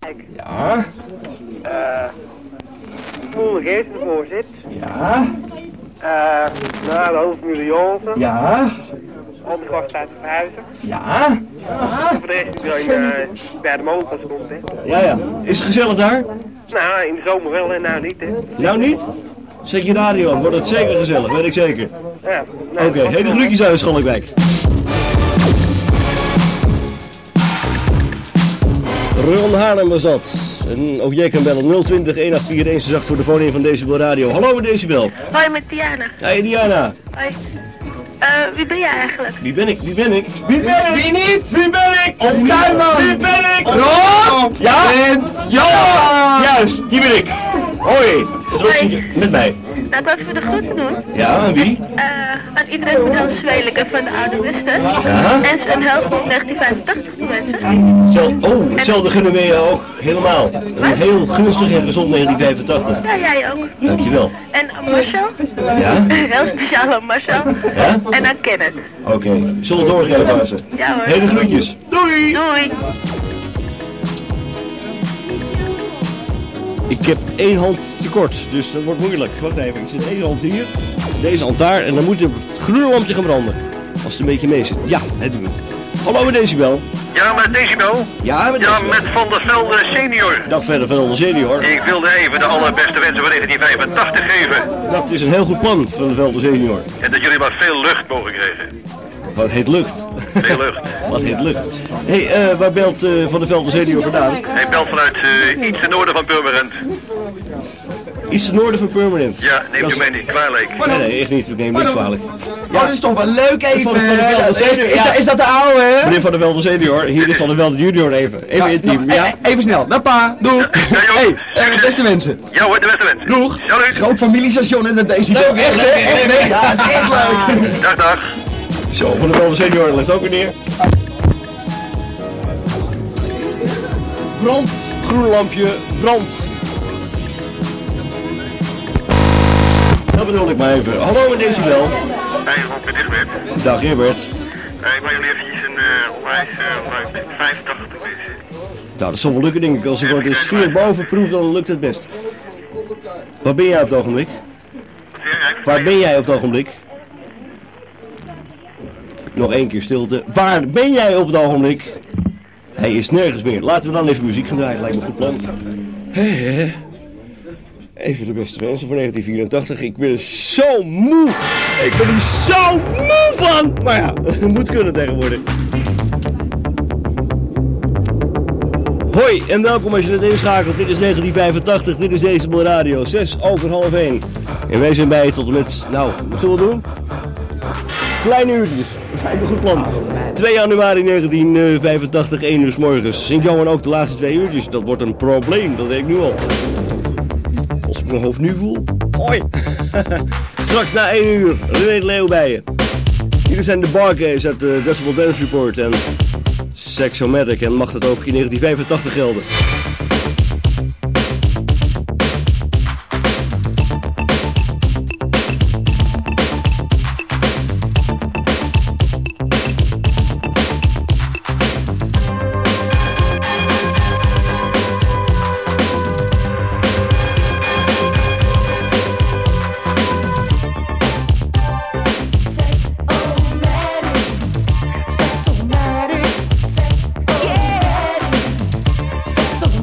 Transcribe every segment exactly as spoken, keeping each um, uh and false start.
Ja. Uh, Koen Geest, de voorzit. Ja. Uh, nou, de hoofdmiljoen. Ja. Al die gasten uit de verhuizen. Ja. En voor de rest iedereen uh, bij de mogelijkheid komt, hè. Ja, ja. Is het gezellig daar? Nou, in de zomer wel en nou niet, hè. Nou niet? Zet je radio aan, wordt het zeker gezellig, weet ik zeker. Ja. Nou, Oké, okay. Hele groetjes uit Schalkwijk. Ron Haarlem was dat. En ook jij kan bellen nul twintig, een acht vier, een zes acht voor de phone van Decibel Radio. Hallo met Decibel. Hoi met Diana. Hey Diana. Hoi. Uh, wie ben jij eigenlijk? Wie ben ik? Wie ben ik? Wie ben ik? Wie niet? Wie ben ik? Oh, Tuinman. Wie ben ik? Rob! Ja? En ja! Juist, hier ben ik. Hoi. Hoi. Met mij. Nou, dat we de groeten doen. Ja, aan wie? Uh, aan iedereen van Hans Zwelingen van de Oude Westen. Ja? En een helft negentien vijfentachtig te wensen. Zel oh, hetzelfde gunnen we je ook. Helemaal. Een heel gunstig en gezond negentien vijfentachtig. Ja, jij ook. Dankjewel. En aan Marcel. Ja? Heel speciaal aan Marcel. Ja? En aan Kenneth. Oké. Okay. Zullen we doorgeven aan ze? Ja hoor. Hele groetjes. Doei! Doei! Ik heb één hand tekort, dus dat wordt moeilijk. Wacht even, ik zet één hand hier, deze hand daar en dan moet het groene lampje gaan branden. Als het een beetje mee zit. Ja, het doet het. Hallo met Decibel. Ja, met Decibel? Ja, met Ja, met Van der Velde senior. Dag verder Van der Senior. Ik wilde even de allerbeste wensen van negentien vijfentachtig geven. Dat is een heel goed plan, Van der Velde Senior. En dat jullie maar veel lucht mogen krijgen. Wat heet lucht? Veel lucht. Wat heet lucht? Hé, hey, uh, waar belt uh, Van der Velde Senior vandaan? Hij belt vanuit uh, iets ten noorden van Purmerend. Iets ten noorden van Purmerend? Ja, neemt u mij niet kwalijk. Nee, nee, echt niet. Ik neem niks kwalijk. Ja, dat is toch wel leuk even. Van der Velde Senior, is, is, dat, is dat de oude, hè? Meneer Van der Velde Senior, hier is Van der Velde Junior even. Even ja, intiem, nog, ja? Even snel. Dag pa, doeg. Ja, ja, Hé, hey, de beste wensen. Ja hoor, de beste wensen. Doeg. Salut. Groot familiestation in de deze. Leuk, echt, hè? Echt, nee, ja, dat is echt leuk. Dag, dag. Zo, Van der Velde Senior ligt ook weer neer. Brand, groen lampje, brand. Dat bedoel ik maar even. Hallo met Decibel. Hey, Rob, met Herbert. Dag Herbert. Hey, ik wil jullie eventjes een uh, onwijs uh, vijfentachtig wensen. Nou, dat zal wel lukken denk ik. Als ik wat de sfeer boven proef, dan lukt het best. Waar ben jij op het ogenblik? Waar ben jij op het ogenblik? Nog één keer stilte. Waar ben jij op het ogenblik? Hij is nergens meer. Laten we dan even muziek gaan draaien. Lijkt me een goed plan. Even de beste wensen voor negentien vierentachtig. Ik ben zo moe. Ik ben er zo moe van. Maar ja, het moet kunnen tegenwoordig. Hoi en welkom als je het inschakelt. Dit is negentien vijfentachtig. Dit is Decibel Radio. zes over half één. En wij zijn bij tot en met... Nou, wat zullen we doen? Kleine uurtjes. Dat lijkt me een goed plan. twee januari negentien vijfentachtig, één uur 's morgens. Sint-Johan ook de laatste twee uurtjes. Dat wordt een probleem, dat weet ik nu al. Als ik mijn hoofd nu voel. Hoi. Straks na één uur. René de Leeuw bij je. Hier zijn de Barcase uit de Decibel Dance Report en Sexomatic. En mag dat ook in negentien vijfentachtig gelden. So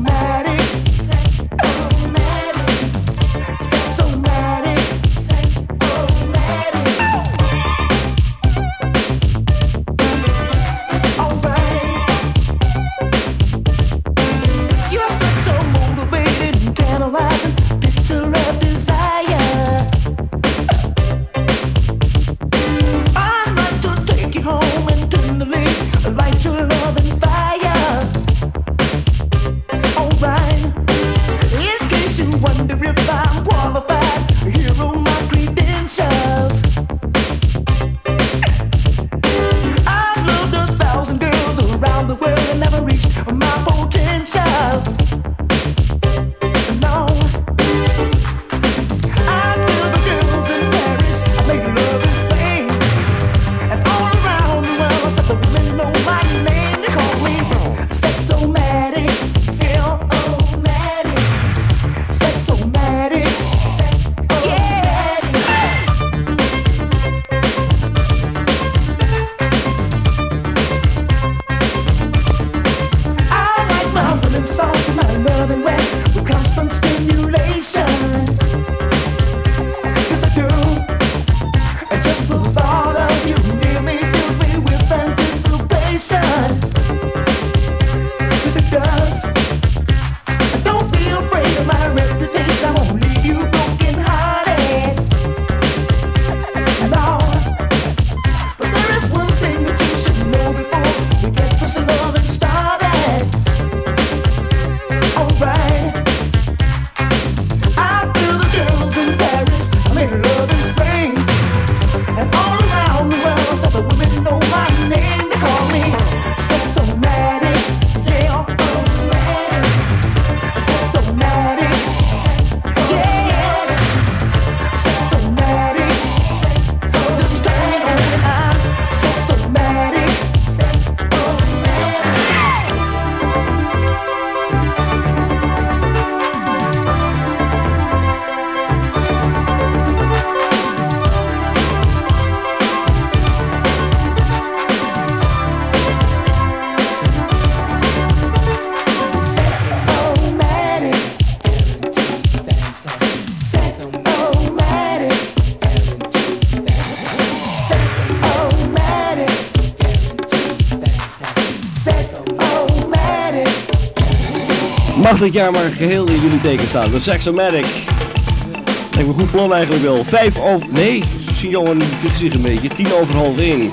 Mag dit jaar maar geheel in jullie teken staan. De Saxomatic. Lijkt me een goed plan eigenlijk wel. Vijf over... Nee, zie Johan fix zich een beetje. Tien over half één.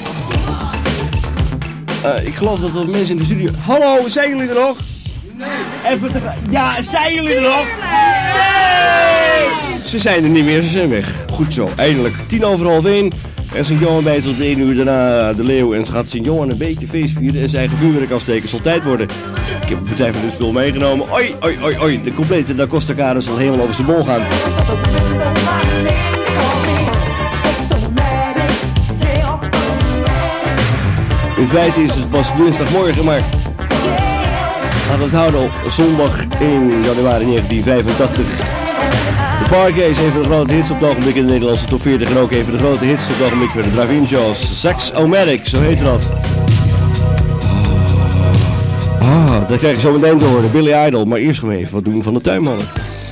Uh, ik geloof dat er mensen in de studio... Hallo, zijn jullie er nog? Nee. Even te... Ja, zijn jullie er nog? Nee! Ze zijn er niet meer, ze zijn weg. Goed zo, eindelijk. Tien over half één. En Sint-Johan bij tot één uur daarna de Leeuw. En ze gaat Sint-Johan een beetje feest vieren en zijn eigen vuurwerk afsteken. Zal tijd worden. Ik heb een partij van dit spul meegenomen. Oi, oi, oi, oi. De complete Da Costa Kade zal helemaal over zijn bol gaan. In feite is het pas dinsdagmorgen, maar laten we het houden op zondag één januari negentien vijfentachtig. De Parquets even de grote hits op het ogenblik in de Nederlandse top veertig en ook even de grote hits op het ogenblik met de Drive-In Shows. Saxomatic, zo heet dat. Ah, dat krijg je zo meteen te horen. Billy Idol, maar eerst gaan we even wat doen van de tuinmannen.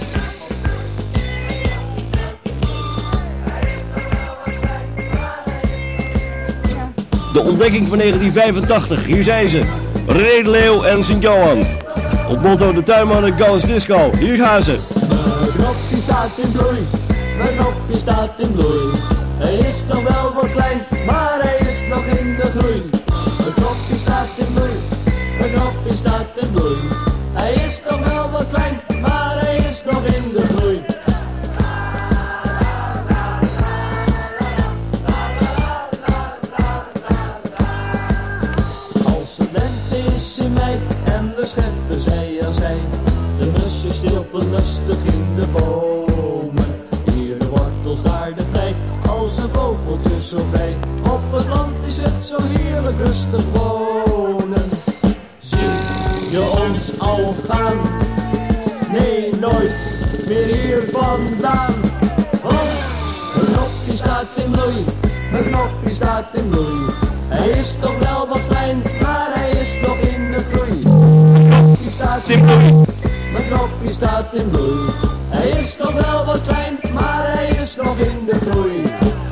De ontdekking van negentien vijfentachtig, hier zijn ze. René de Leeuw en Sint-Johan. Op motto de tuinmannen Goes Disco, hier gaan ze. Mijn knopje staat in bloei, mijn knopje staat in bloei. Hij is nog wel wat klein, maar hij is nog in de groei. Mijn knopje staat in bloei, mijn knopje staat in bloei. Hij is nog wel wat klein, maar hij is nog in de groei. Als het lente is in mei en we scheppen zij aan zij. De musjes stilpen lustig in de bomen. Hier de wortels, daar de prei, als een vogeltje zo vrij. Op het land is het zo heerlijk rustig wonen. Zie je ons al gaan? Nee, nooit meer hier vandaan. Want mijn knopje staat in bloei, mijn knopje staat in bloei. Hij is toch wel wat klein, maar hij is nog in de groei. Mijn knopje staat in bloei. Mijn knopje staat in bloei. Hij is nog wel wat klein, maar hij is nog in de groei.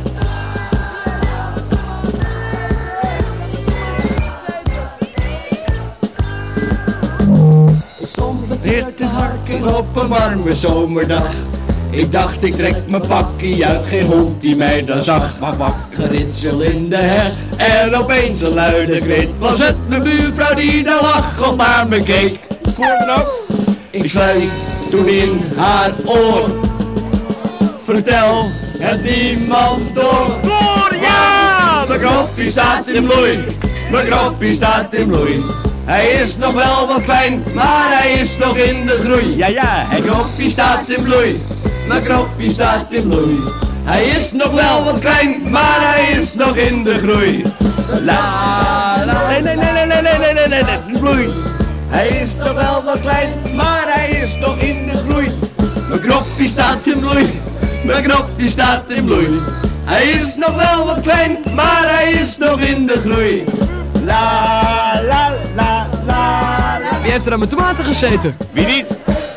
Ik stond een keer te harken op een warme zomerdag. Ik dacht ik trek mijn pakkie uit, geen hond die mij dan zag. Wak wak, geritsel in de heg en opeens een luide kreet. Was het mijn buurvrouw die daar lachend naar me keek? Hoor dan ook. Ik sluit toen in haar oor. Vertel het niemand door. Door, ja! Mijn knoppie staat in bloei. Mijn knoppie staat in bloei. Hij is nog wel wat klein, maar hij is nog in de groei. Ja, ja, mijn knoppie staat in bloei. Mijn knoppie staat in bloei. Hij is nog wel wat klein, maar hij is nog in de groei. La, la, nee, nee, nee, nee, nee, nee, nee, nee, nee, bloei. Hij is nog wel wat klein, maar hij is nog in de groei. Mijn knoppie staat in bloei, mijn knoppie staat in bloei. Hij is nog wel wat klein, maar hij is nog in de groei. La la la la la. Wie heeft er aan mijn tomaten gezeten? Wie niet?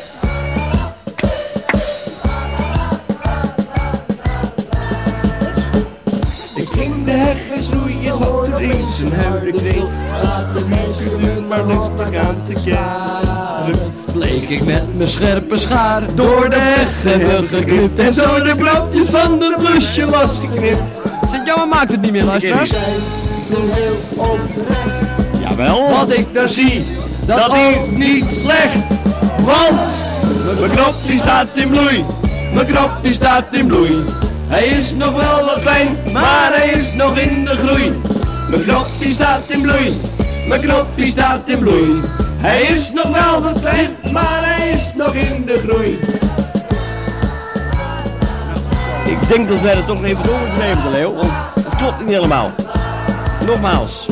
Ik ging de heggen schroeien, hoorde eens een huiden kreeg. Zat de mensen maar luchtig aan te kijken. Bleek ik met mijn scherpe schaar door de heggen geknipt. En zo de knopjes van de blusje was geknipt. Sint-Johan maakt het niet meer, luisteraars. Toen heel oprecht. Jawel. Wat ik daar zie, dat, dat is niet slecht. Want mijn knopje staat in bloei. Mijn knopje staat in bloei. Hij is nog wel wat klein, maar hij is nog in de groei. Mijn knopje staat in bloei. Mijn knopje staat in bloei. Hij is nog wel wat klein, maar hij is nog in de groei. Ik denk dat wij er toch even door moeten nemen, de Leeuw. Want het klopt niet helemaal. Nogmaals.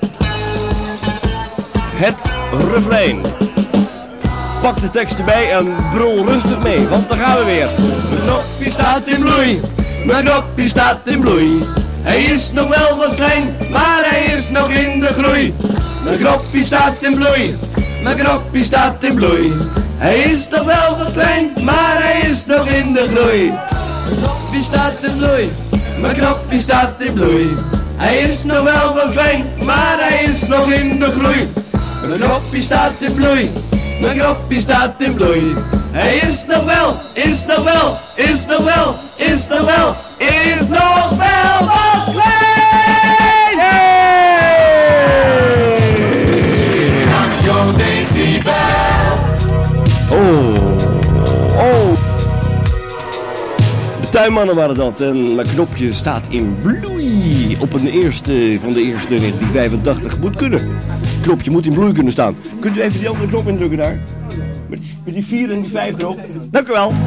Het refrein. Pak de tekst erbij en brul rustig mee, want daar gaan we weer. Mijn knopje staat in bloei. Mijn knopje staat in bloei. Hij is nog wel wat klein, maar hij is nog in de groei. Mijn knopje staat in bloei. Mijn knopje staat in bloei. Hij is nog wel wat klein, maar hij is nog in de groei. Mijn knopje staat in bloei. Mijn knopje staat in bloei. Hij is nog wel wat klein, maar hij is nog in de groei. Mijn knopje staat in bloei. Mijn knopje staat in bloei. Hij is nog wel, is nog wel, is nog wel, is nog wel, is nog wel wat klein. Hey! Radio Decibel. Oh, oh. De tuinmannen waren dat en mijn knopje staat in bloei. Op een eerste van de eerste negentien vijfentachtig moet kunnen. Het knopje moet in bloei kunnen staan. Kunt u even die andere knop indrukken daar? Met, met die vier en die vijf erop. Dank u wel.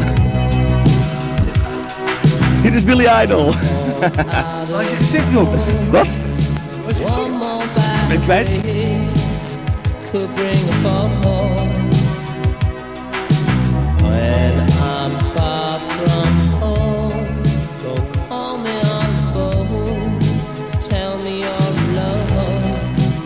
Dit is Billy Idol. Waar is je gezicht nog? Wat? Wat is je gezicht? Ben je kwijt? When I'm far from home, go call me on the phone to tell me your love.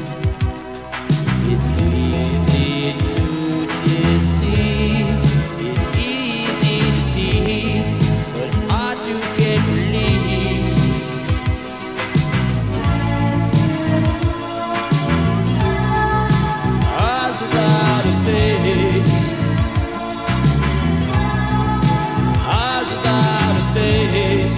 It's easy to deceive, it's easy to tease, but hard to get released. Eyes without a face. Eyes without a face.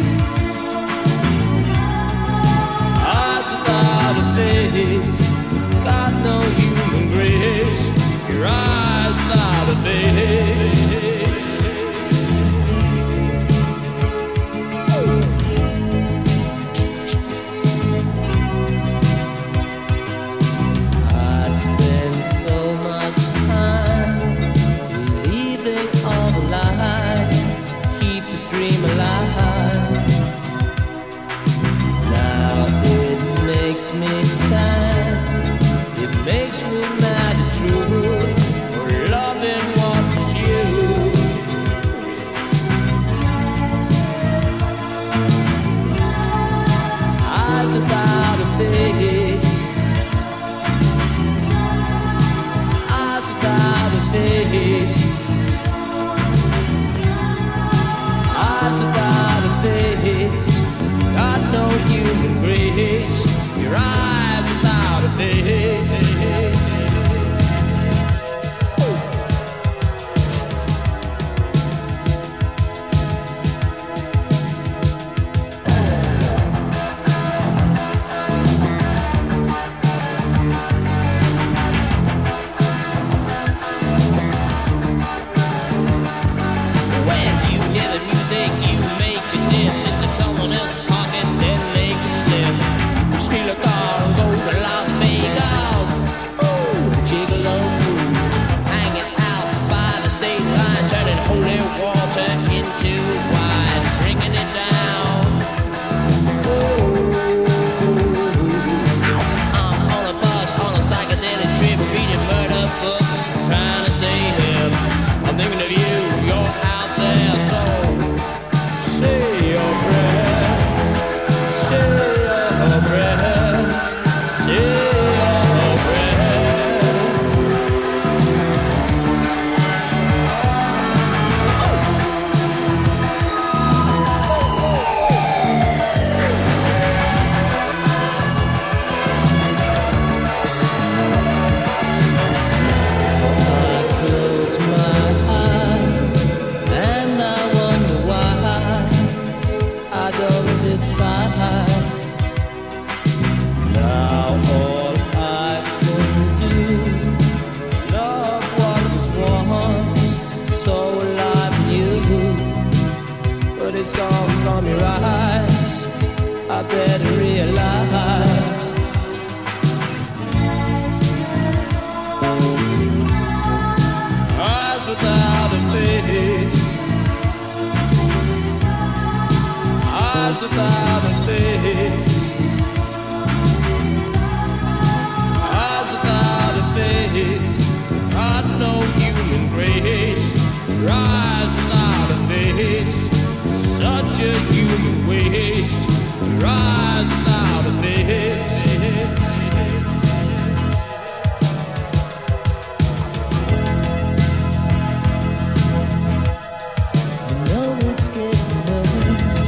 Eyes without a face. Got no human grace. Your eyes without a face. I spend so much time believing all the lies, keep the dream alive. Now it makes me sad, it makes me mad and true, for loving what was you. Eyes without a face. Eyes without a face. Eyes without a face. Got no human grace. Your eyes without a face. When you hear the music, you make it dim into someone else's pocket, then make it slim. You steal a car and go to Las Vegas. Ooh, gigolo, hanging out by the state line, turning holy water into wine, bringing it down. I'm on a bus, on a psychedelic trip, reading murder books, trying to stay hip. I'm thinking of you, you're out there, so say your prayers, say your prayers, say your prayers. I close my eyes and I wonder why I don't despise. Now all I can do, love what was once so alive in you, but it's gone from your eyes. I better realize. Eyes without a face. Eyes without a face. Eyes without a face. Got no human grace. Your eyes without a face. Such a human waste. Your eyes without a face. I know it's getting worse.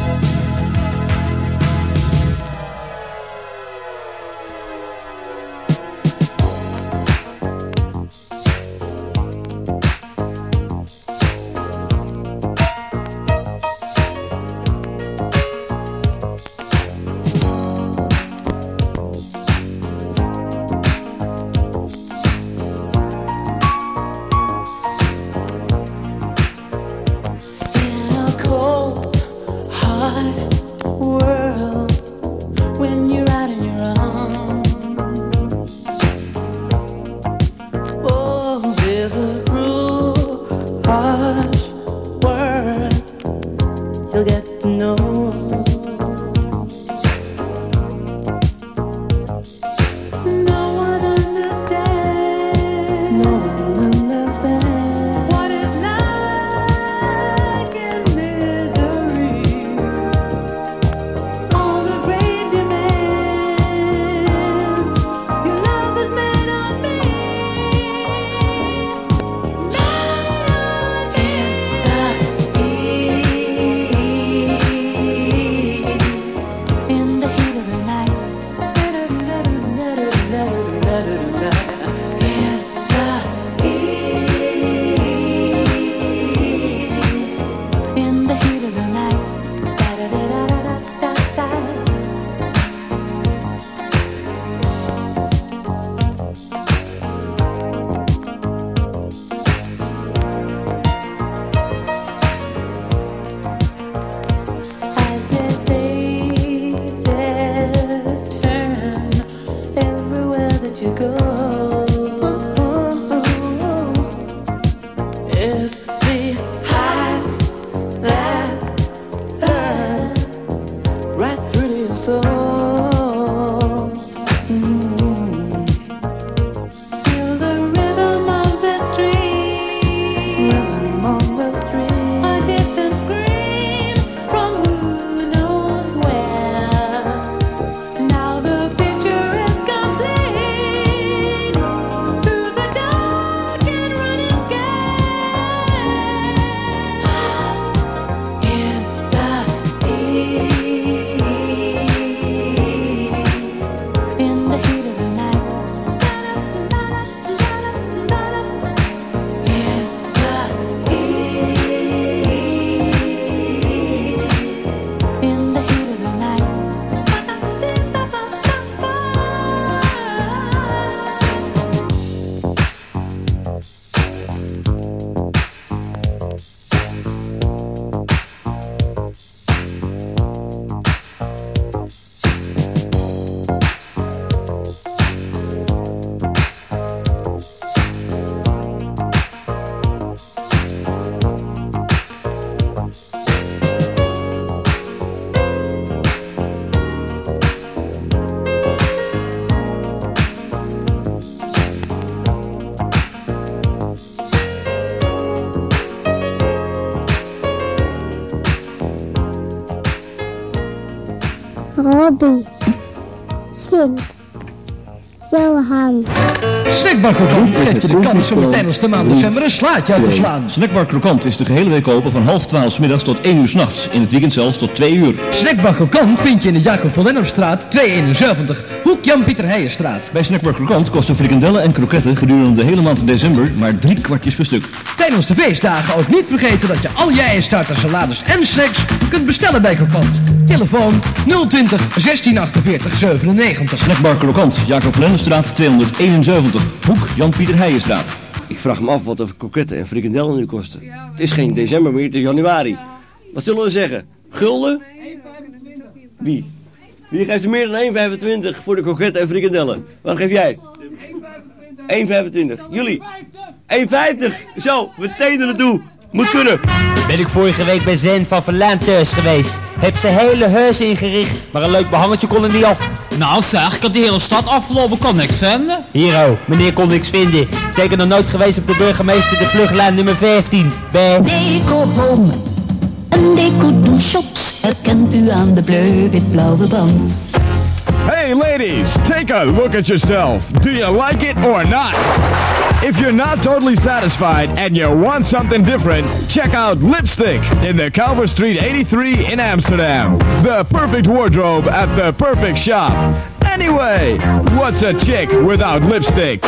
Bobby, Sint, Johan. Snackbar Krokant geeft je de kans om tijdens de maand december een slaatje uit te slaan. Snackbar Krokant is de gehele week open van half twaalf 's middags tot één uur 's nachts. In het weekend zelfs tot twee uur. Snackbar Krokant vind je in de Jacob van Lennepstraat tweehonderdeenenzeventig, hoek Jan-Pieter Heijenstraat. Bij Snackbar Krokant kosten frikandellen en kroketten gedurende de hele maand december maar drie kwartjes per stuk. Tijdens de feestdagen ook niet vergeten dat je al je eierstaarten, salades en snacks kunt bestellen bij Krokant. Telefoon nul twintig zestien achtenveertig zevenennegentig. Snackbar Krokant, Jacob van Lennepstraat tweehonderdeenenzeventig, hoek Jan-Pieter Heijenstraat. Ik vraag me af wat er kroketten en frikandellen nu kosten. Het is geen december meer, het is januari. Wat zullen we zeggen? Gulden? één vijfentwintig. Wie? Wie geeft er meer dan één vijfentwintig voor de kroketten en frikandellen? Wat geef jij? één vijfentwintig. Jullie? één vijftig. Zo, meteen er naartoe. Moet kunnen. Ben ik vorige week bij Zen van Verlaan thuis geweest. Heb ze hele huis ingericht, maar een leuk behangetje kon er niet af. Nou zeg, ik had de hele stad afgelopen, kon niks vinden. Hiero, meneer kon niks vinden. Zeker nog nooit geweest op de burgemeester de vluchtlijn nummer vijftien. Bij Deco-boom en Deco-do-shops herkent u aan de bleu-wit-blauwe band. Hey ladies, take a look at yourself. Do you like it or not? If you're not totally satisfied and you want something different, check out Lipstick in the Calvert Street eighty-three in Amsterdam. The perfect wardrobe at the perfect shop. Anyway, what's a chick without lipstick?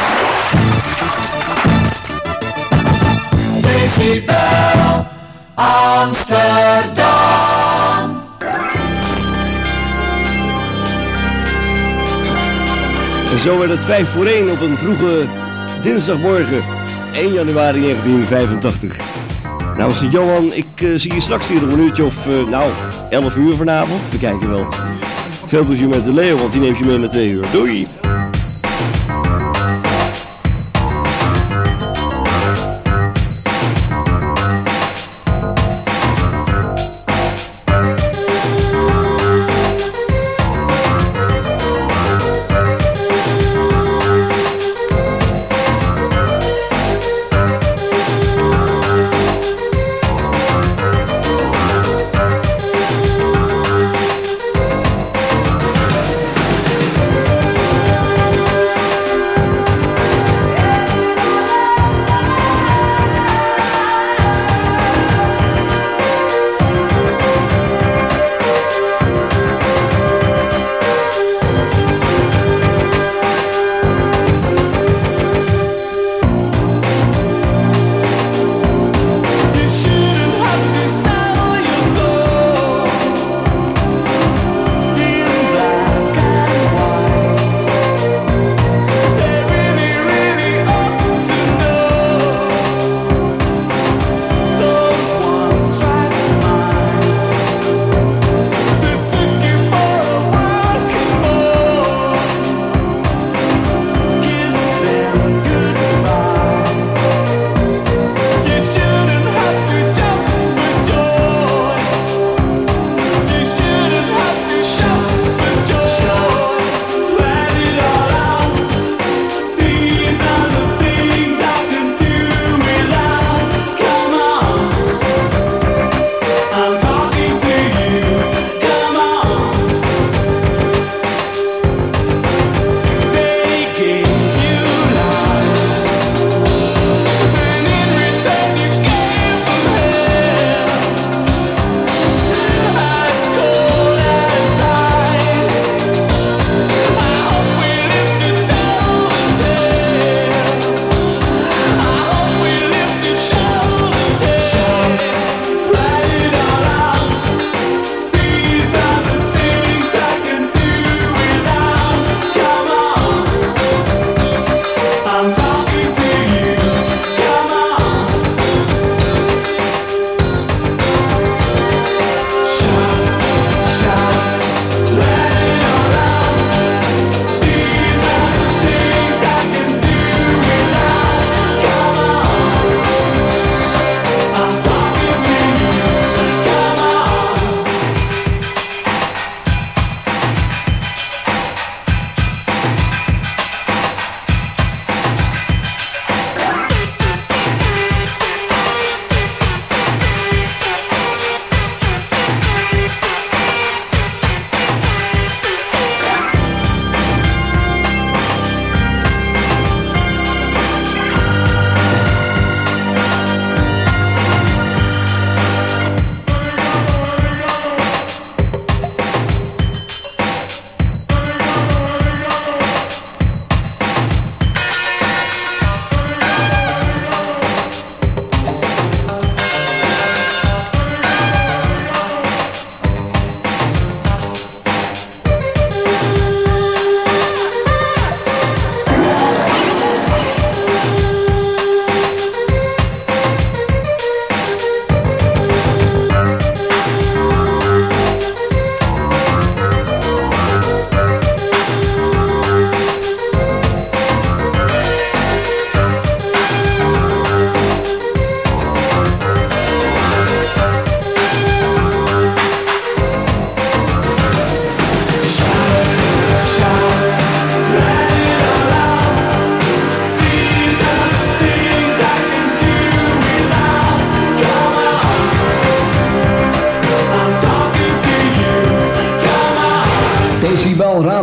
Decibel Amsterdam. En zo werd het vijf voor één op een vroege dinsdagmorgen, één januari negentien vijfentachtig. Nou, Sint Johan, ik uh, zie je straks weer om een uurtje of, uh, nou, elf uur vanavond. We kijken wel. Veel plezier met de Leo, want die neemt je mee naar twee uur. Doei!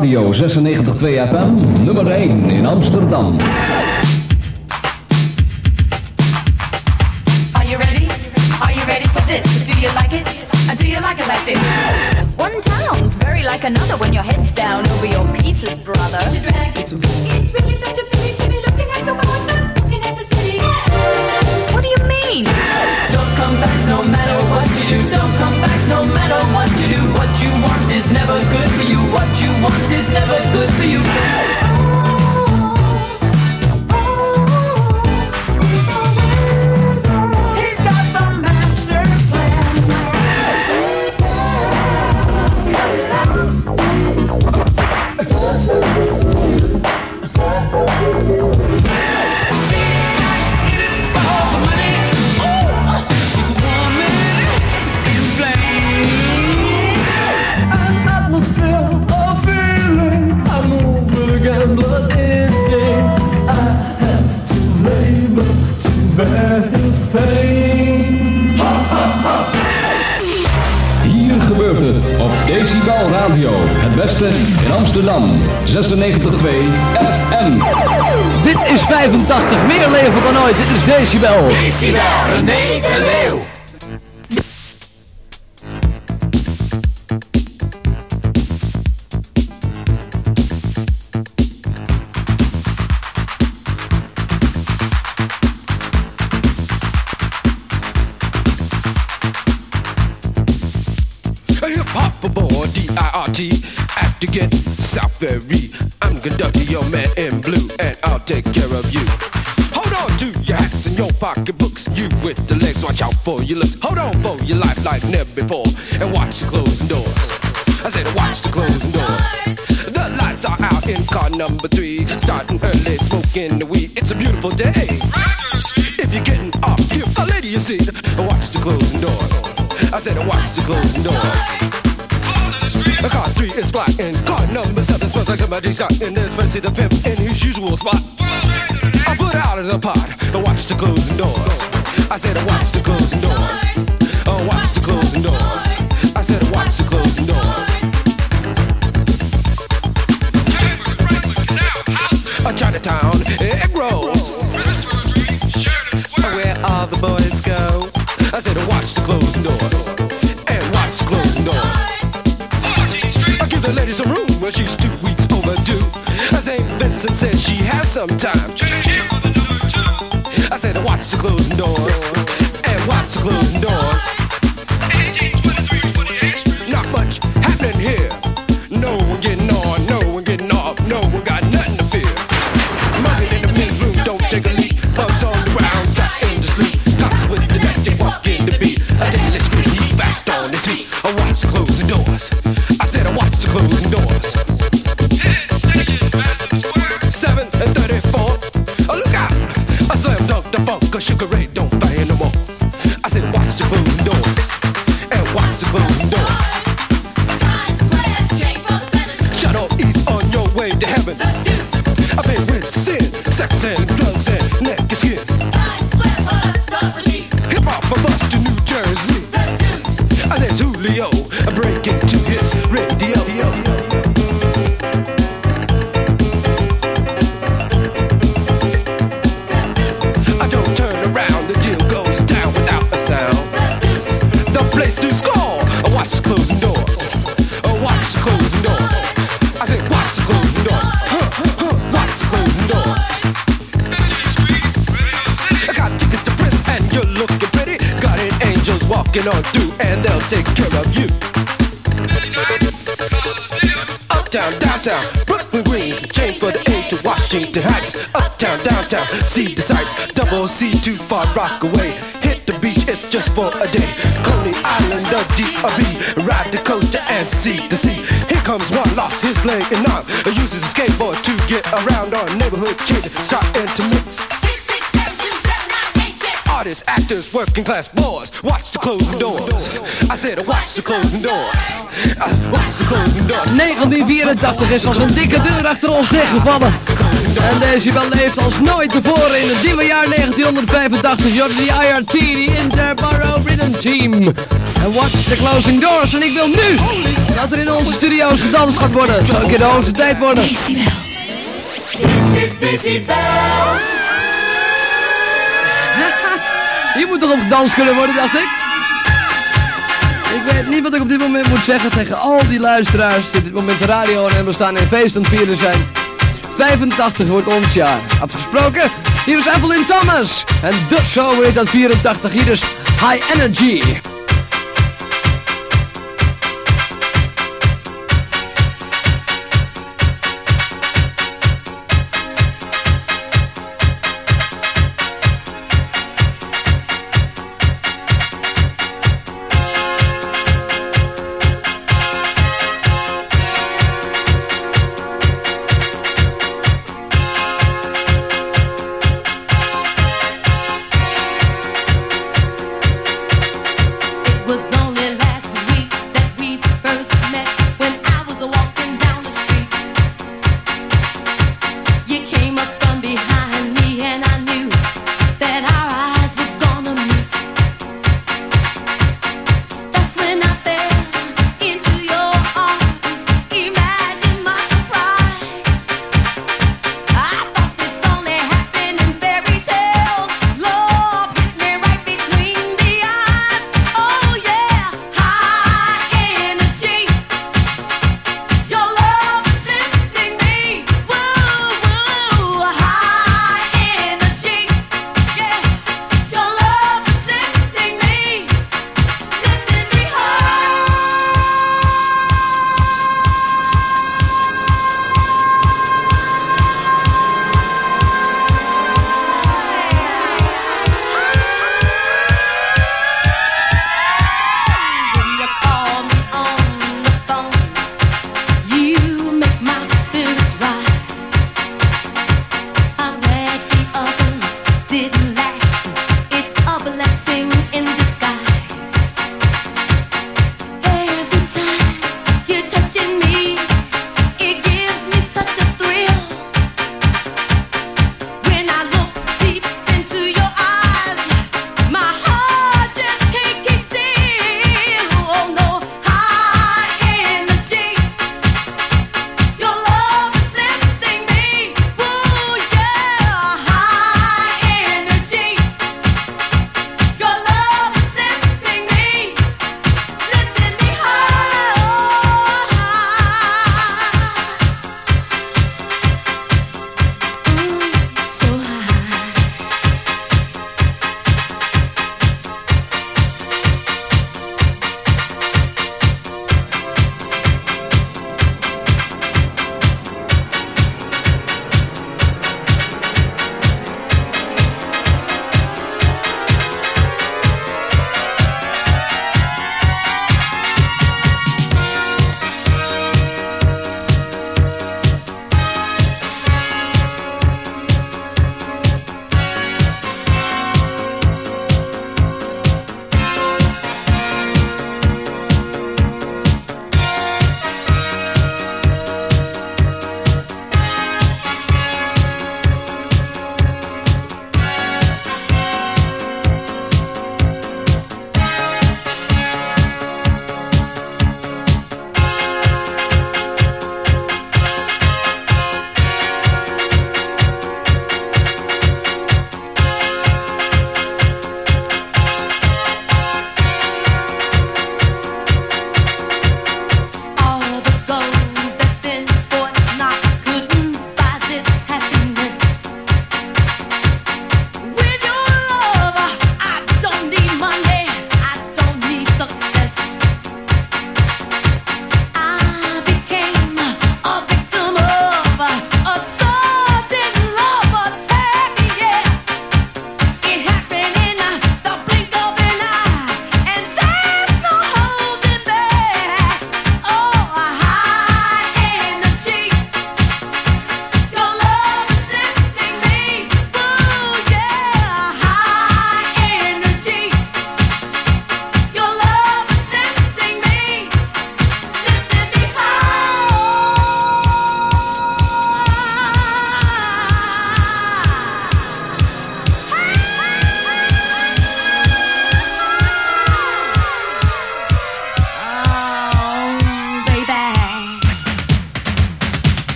Radio zesennegentig komma twee F M, nummer één in Amsterdam. Are you ready? Are you ready for this? Do you like it? And do you like it like this? One sounds very like another when your head's down over your pieces, brother. It's a drag. It's a It's really such a feeling to be looking at the world, not looking at the city. What do you mean? Don't come back no matter what you do. Don't come back no matter what you do. What you want is never good for you. What you want is never good for you. Hier gebeurt het op Decibel Radio. Het beste in Amsterdam. zesennegentig komma twee F M. Dit is vijfentachtig, meer leven dan ooit. Dit is Decibel. Decibel, René de Leeuw. Act to get South Ferry. I'm conducting your man in blue, and I'll take care of you. Hold on to your hats and your pocketbooks. You with the legs, watch out for your looks. Hold on for your life like never before, and watch the closing doors. I said watch the closing doors. The lights are out in car number three, starting early, smoking the weed. It's a beautiful day. If you're getting off, give a lady a seat. Watch the closing doors. I said watch the closing doors. Car three is black and car number seven smells like somebody shot in this place. See the pimp in his usual spot. I put out of the pot. Watch the closing doors. I said watch the closing doors. Oh, watch the closing doors. I said watch the closing doors. A Chinatown, egg rolls. Where all the boys go. I said watch the closing doors. And watch the closing doors. Give the lady some room, well she's two weeks overdue. Saint Vincent said she has some time. I said watch the closing doors. And watch the closing doors. Not much happening here. No one getting on, no one getting off. No one got nothing to fear. Mugging in the men's room, don't take a leak. Bums on the ground, trying to sleep. Cops with the next day walking the beat. I tell you, let's scream, he's fast on his feet. I watch the closing doors. I said I watch the closing doors. Seven and thirty-four. Oh, look out! I slam dunk the funk, a Sugar Ray don't bang no more. I said watch the closing doors. And watch the closing doors. Shadow East on your way to heaven. I've been with sin, sex and drugs and naked skin. Hip hop from us to New Jersey. I said Julio, I break into his radio. I don't turn around, the deal goes down without a sound. The place to score. I watch the closing doors. I watch the closing doors. I said watch the closing doors. Huh, huh, watch the closing doors. I got tickets to Prince and you're looking pretty. Guardian angels walking on through and they'll take care of you. Uptown, downtown, Brooklyn Greens, change for the A to Washington Heights. Uptown, downtown, see the sights. Double C, too far, rock away. Hit the beach, it's just for a day. Coney Island, the D R B, ride the coaster and see the sea. Here comes one, lost his leg and arm. Uses a skateboard to get around our neighborhood kid, starting to mix. Artists, actors, working class boys, watch the closing doors. I said watch the closing doors. Uh, watch the closing doors. negentien vierentachtig is als een dikke deur achter ons dichtgevallen. En Decibel leeft als nooit tevoren in het nieuwe jaar negentien vijfentachtig. Jordi I R T, die Interborough Rhythm Team. En watch the closing doors. En ik wil nu dat er in onze studio's gedanst gaat worden. Het zou een keer de hoogste tijd worden. Decibel. Dit is Decibel. Hier moet toch op gedanst kunnen worden, dacht ik. Ik weet niet wat ik op dit moment moet zeggen tegen al die luisteraars die op dit moment de radio en we staan in feest aan het vieren zijn. vijfentachtig wordt ons jaar. Afgesproken, hier is Evelyn Thomas. En de show heet dat vierentachtig, hier is High Energy.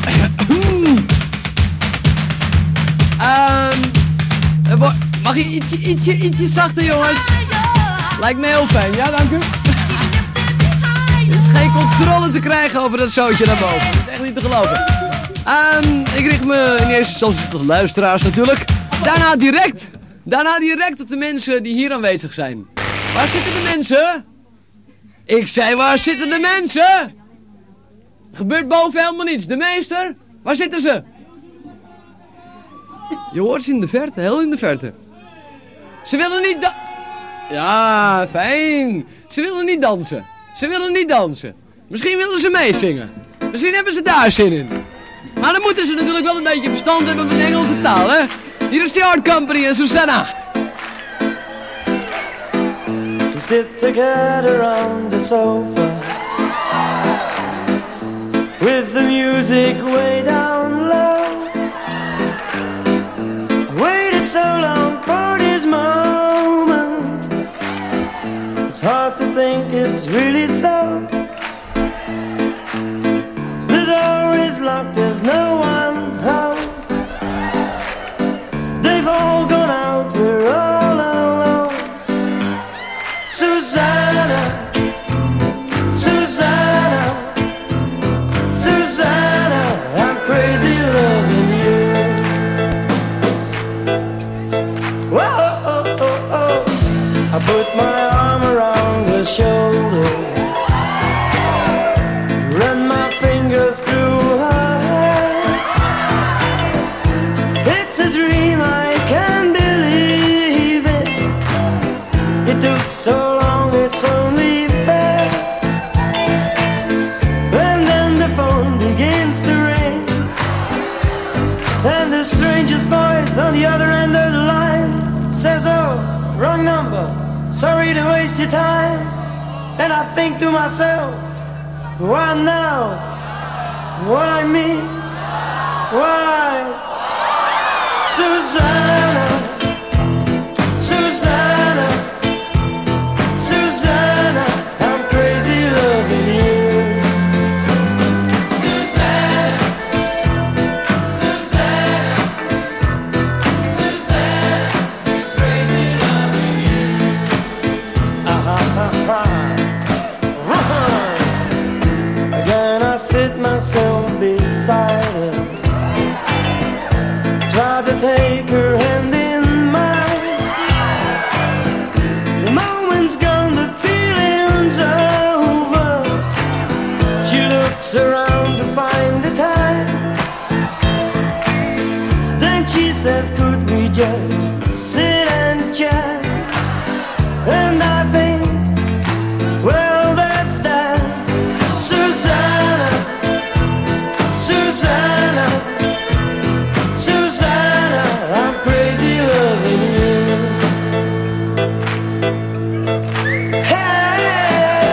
Ehm... Mag je ietsje, ietsje, ietsje zachter, jongens? Lijkt me heel fijn, ja, dank u. Er is geen controle te krijgen over dat zootje daarboven. Dat is echt niet te geloven. Um, ik richt me in eerste instantie tot de luisteraars natuurlijk. Daarna direct, daarna direct tot de mensen die hier aanwezig zijn. Waar zitten de mensen? Ik zei, waar zitten de mensen? Er gebeurt boven helemaal niets. De meester? Waar zitten ze? Je hoort ze in de verte, heel in de verte. Ze willen niet da... Ja, fijn. Ze willen niet dansen. Ze willen niet dansen. Misschien willen ze meezingen. Misschien hebben ze daar zin in. Maar dan moeten ze natuurlijk wel een beetje verstand hebben van de Engelse taal, hè? Hier is de Art Company en Susanna. We sit together on the sofa with the music way down low. I waited so long for this moment. It's hard to think it's really so. The door is locked, there's no one home. They've all gone out, we're all alone. Susanna, Susanna, Susanna, I'm crazy loving you. Whoa, oh, oh, oh. I put my arm around her shoulder, run my fingers through her hair. It's a dream, I can't believe it. It took so long, it's only fair. And then the phone begins to ring, and the stranger's voice on the other end of the line says, oh, wrong number, sorry to waste your time. And I think to myself, why now? Why me? Why? Susanna, Susanna, Susanna, I'm crazy loving you. Susanna, Susanna, Susanna, it's crazy loving you. Ah-ha-ha-ha. Again I sit myself beside her, try to take her hand in mine. The moment's gone, the feeling's over. She looks around to find the time, then she says, could we just sit and chat? And I think, well, that's that. Susanna, Susanna, Susanna, I'm crazy loving you. Hey.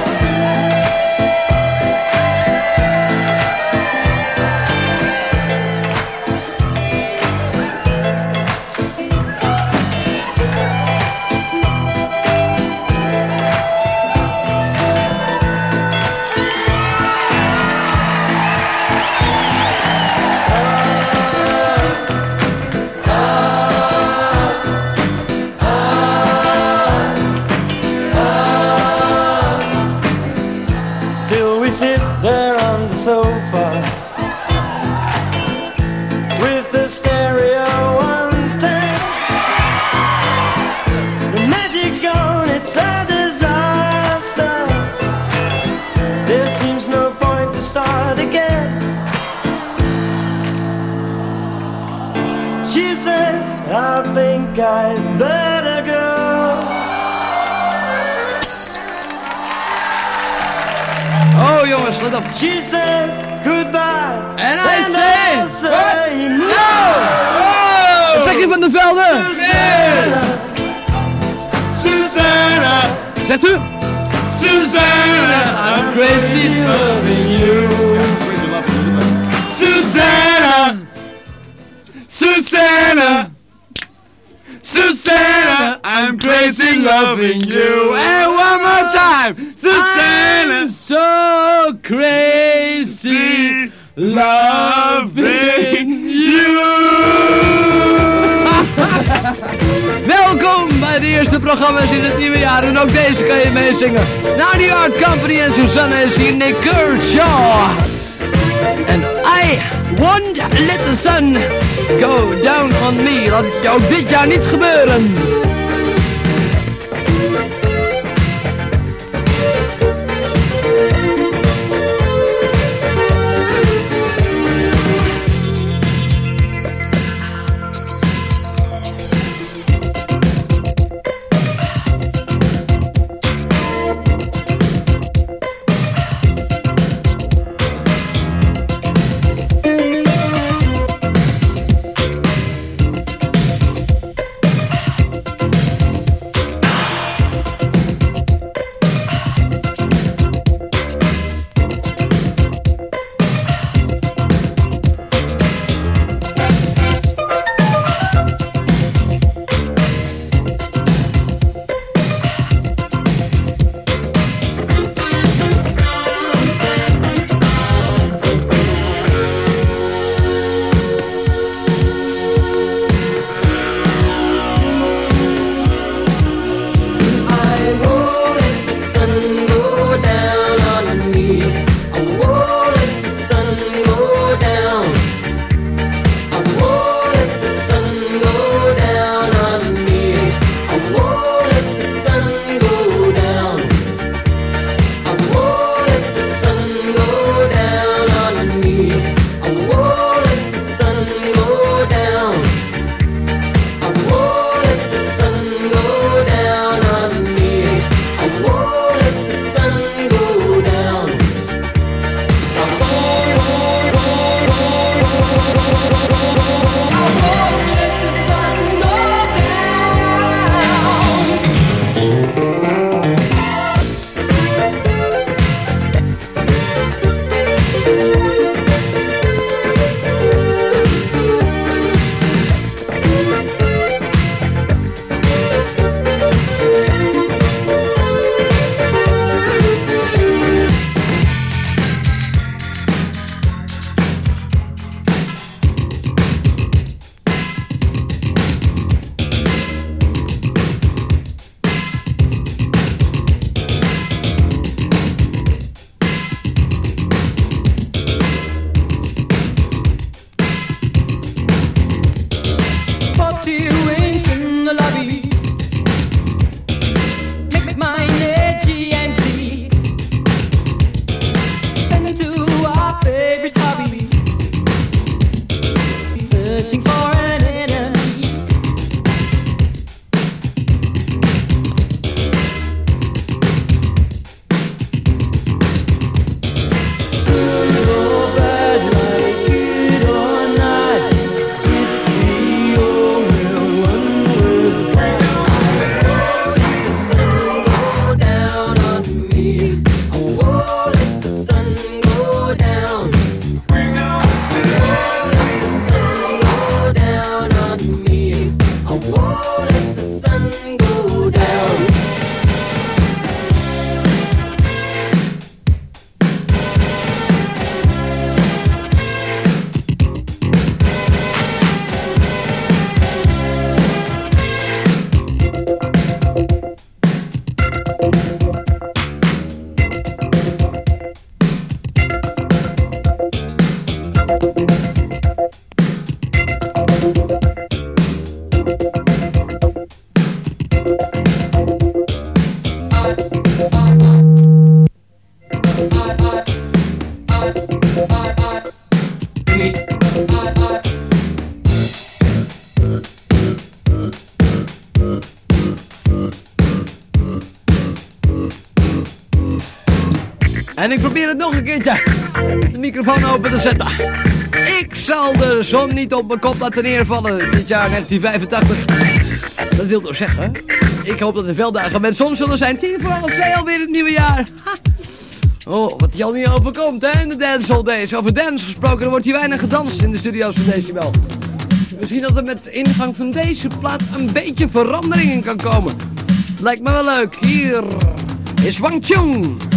Still we sit there on the sofa with the stereo on ten. The magic's gone, it's a disaster. There seems no point to start again. She says, I think I'd better go. Oh jongens, let op. She says goodbye. And I and say, I say no. no. Wat zeg je van de velden? Susanna, Susanna, zegt u? Susanna, I'm crazy loving you. Susanna, Susanna, Susanna, I'm crazy loving you. And one more time, Susanna, I'm so crazy loving you. Welkom bij de eerste programma's in het nieuwe jaar en ook deze kan je meezingen. Nou, die Art Company en Susanne is hier, Nick Kershaw. En I won't let the sun go down on me. Laat het jou dit jaar niet gebeuren. En ik probeer het nog een keertje. De microfoon open te zetten. Ik zal de zon niet op mijn kop laten neervallen dit jaar negentien vijfentachtig. Dat wil dus zeggen, ik hoop dat er veel dagen met zon zullen zijn. Tien voor half twee alweer het nieuwe jaar. Ha. Oh, wat je al niet overkomt, hè, in de dancehall days. Over dance gesproken, er wordt hier weinig gedanst in de studio's van Decibel. Misschien dat er met de ingang van deze plaat een beetje verandering in kan komen. Lijkt me wel leuk. Hier is Wang Chung.